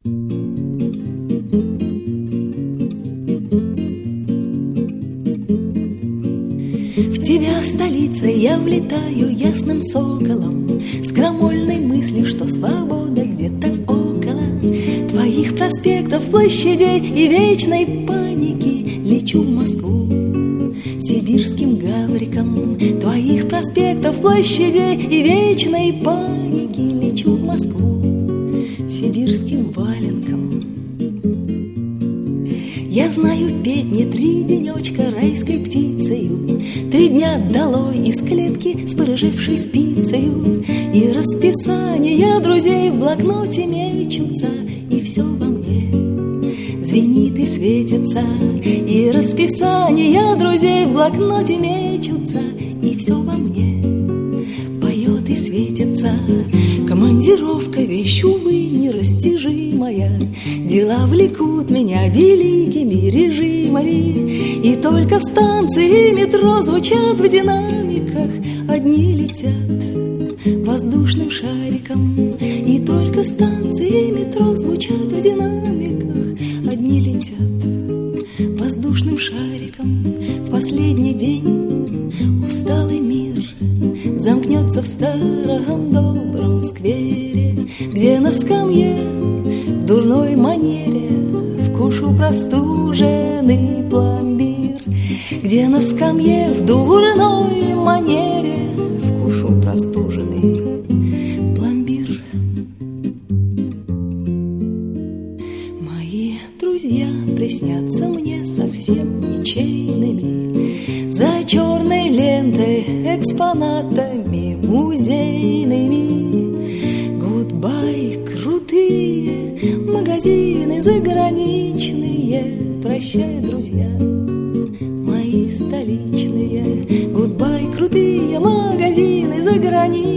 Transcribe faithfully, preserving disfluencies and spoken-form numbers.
В тебя, столица, я влетаю ясным соколом, с крамольной мыслью, что свобода где-то около твоих проспектов, площадей и вечной паники. Лечу в Москву сибирским гавриком, твоих проспектов, площадей и вечной паники. Лечу в Москву сибирским валенком. Я знаю, петь не три денечка райской птицею, три дня долой из клетки с порыжевшей спицею, и расписания друзей в блокноте мечутся, и все во мне звенит и светится, и расписания друзей в блокноте мечутся, и все во мне поет и светится. Командировка, вещь, увы, нерастяжимая, дела влекут меня великими режимами, и только станции метро звучат в динамиках, одни летят воздушным шариком, и только станции метро звучат в динамиках, одни летят воздушным шариком. В последний день усталый мир замкнется в старом добром сквере, где на скамье в дурной манере вкушу простуженный пломбир, где на скамье в дурной манере вкушу простуженный пломбир. Мои друзья приснятся мне совсем ничейными, за черной лентой, экспонатами музейными. Гудбай, крутые магазины заграничные, прощай, друзья мои столичные. Гудбай, крутые магазины заграничные.